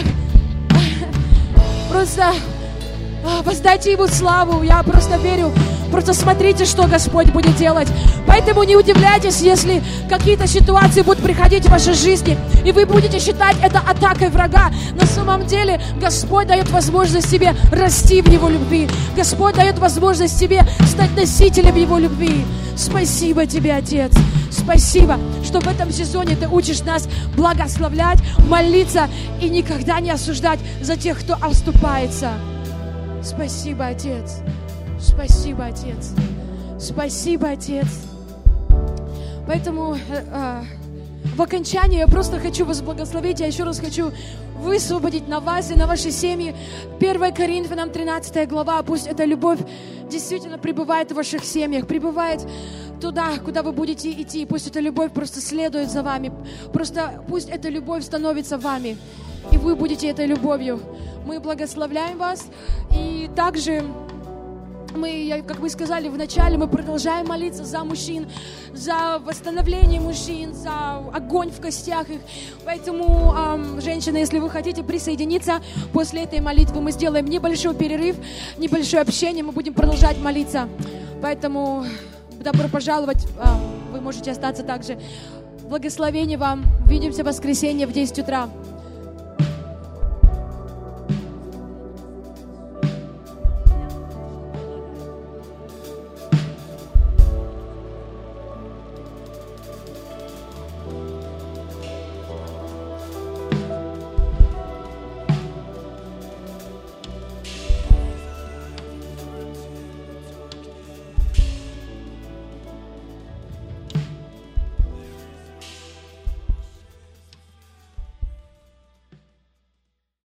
Просто воздайте Ему славу. Я просто верю. Просто смотрите, что Господь будет делать. Поэтому не удивляйтесь, если какие-то ситуации будут приходить в вашей жизни, и вы будете считать это атакой врага. На самом деле Господь дает возможность тебе расти в Его любви. Господь дает возможность тебе стать носителем Его любви. Спасибо Тебе, Отец. Спасибо, что в этом сезоне Ты учишь нас благословлять, молиться и никогда не осуждать за тех, кто оступается. Спасибо, Отец. Спасибо, Отец. Спасибо, Отец. Поэтому э, э, в окончании я просто хочу вас благословить. Я еще раз хочу высвободить на вас и на ваши семьи. первое Коринфянам тринадцатая глава. Пусть эта любовь действительно пребывает в ваших семьях, пребывает туда, куда вы будете идти. Пусть эта любовь просто следует за вами. Просто пусть эта любовь становится вами, и вы будете этой любовью. Мы благословляем вас. И также мы, как вы сказали в начале, мы продолжаем молиться за мужчин, за восстановление мужчин, за огонь в костях их. Поэтому, эм, женщины, если вы хотите присоединиться после этой молитвы, мы сделаем небольшой перерыв, небольшое общение, мы будем продолжать молиться. Поэтому добро пожаловать, вы можете остаться также. Благословения вам. Увидимся в воскресенье в десять утра.